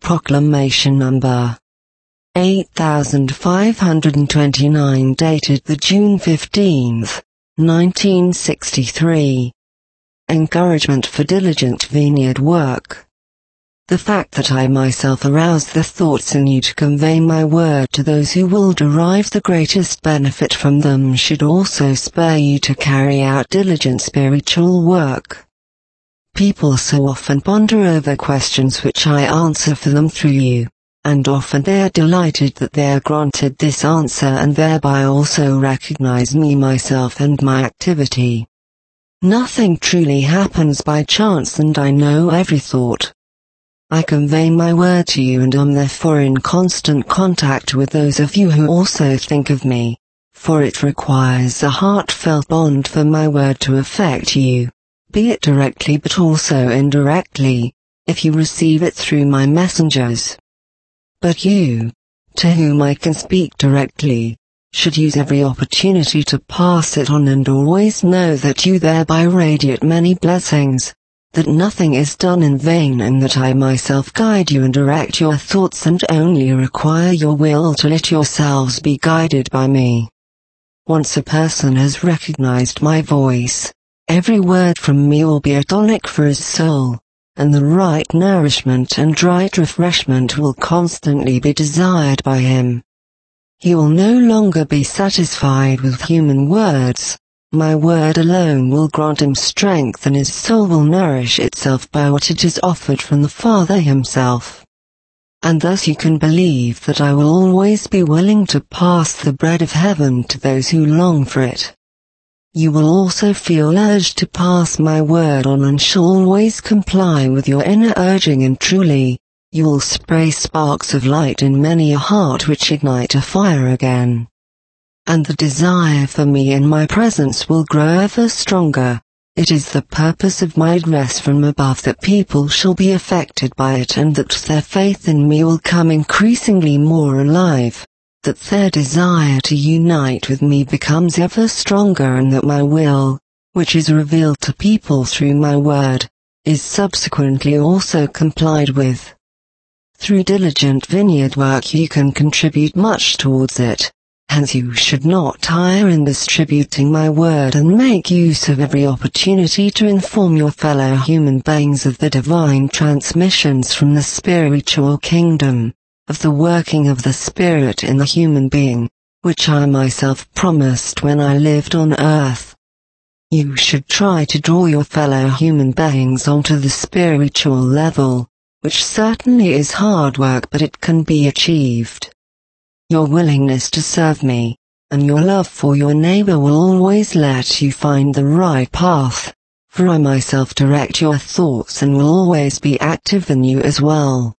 Proclamation Number 8529, dated the June 15, 1963. Encouragement for diligent vineyard work. The fact that I myself arouse the thoughts in you to convey my word to those who will derive the greatest benefit from them should also spur you to carry out diligent spiritual work. People so often ponder over questions which I answer for them through you, and often they are delighted that they are granted this answer and thereby also recognize me myself and my activity. Nothing truly happens by chance, and I know every thought. I convey my word to you and am therefore in constant contact with those of you who also think of me, for it requires a heartfelt bond for my word to affect you, be it directly but also indirectly, if you receive it through my messengers. But you, to whom I can speak directly, should use every opportunity to pass it on and always know that you thereby radiate many blessings, that nothing is done in vain and that I myself guide you and direct your thoughts and only require your will to let yourselves be guided by me. Once a person has recognized my voice, every word from me will be a tonic for his soul, and the right nourishment and right refreshment will constantly be desired by him. He will no longer be satisfied with human words. My word alone will grant him strength, and his soul will nourish itself by what it is offered from the Father himself. And thus you can believe that I will always be willing to pass the bread of heaven to those who long for it. You will also feel urged to pass my word on and shall always comply with your inner urging, and truly, you will spray sparks of light in many a heart which ignite a fire again. And the desire for me in my presence will grow ever stronger. It is the purpose of my address from above that people shall be affected by it, and that their faith in me will come increasingly more alive, that their desire to unite with me becomes ever stronger, and that my will, which is revealed to people through my word, is subsequently also complied with. Through diligent vineyard work you can contribute much towards it. Hence you should not tire in distributing my word and make use of every opportunity to inform your fellow human beings of the divine transmissions from the spiritual kingdom, of the working of the Spirit in the human being, which I myself promised when I lived on earth. You should try to draw your fellow human beings onto the spiritual level, which certainly is hard work, but it can be achieved. Your willingness to serve me, and your love for your neighbor will always let you find the right path, for I myself direct your thoughts and will always be active in you as well.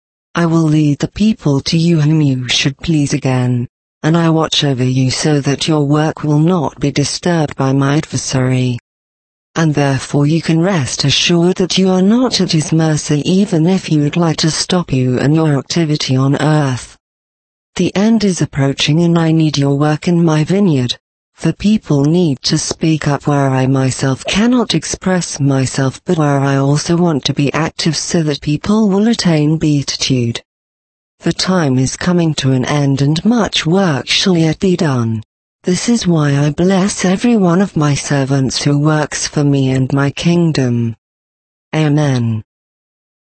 I will lead the people to you whom you should please again, and I watch over you so that your work will not be disturbed by my adversary. And therefore you can rest assured that you are not at his mercy, even if he would like to stop you and your activity on earth. The end is approaching, and I need your work in my vineyard, for people need to speak up where I myself cannot express myself, but where I also want to be active so that people will attain beatitude. The time is coming to an end and much work shall yet be done. This is why I bless every one of my servants who works for me and my kingdom. Amen.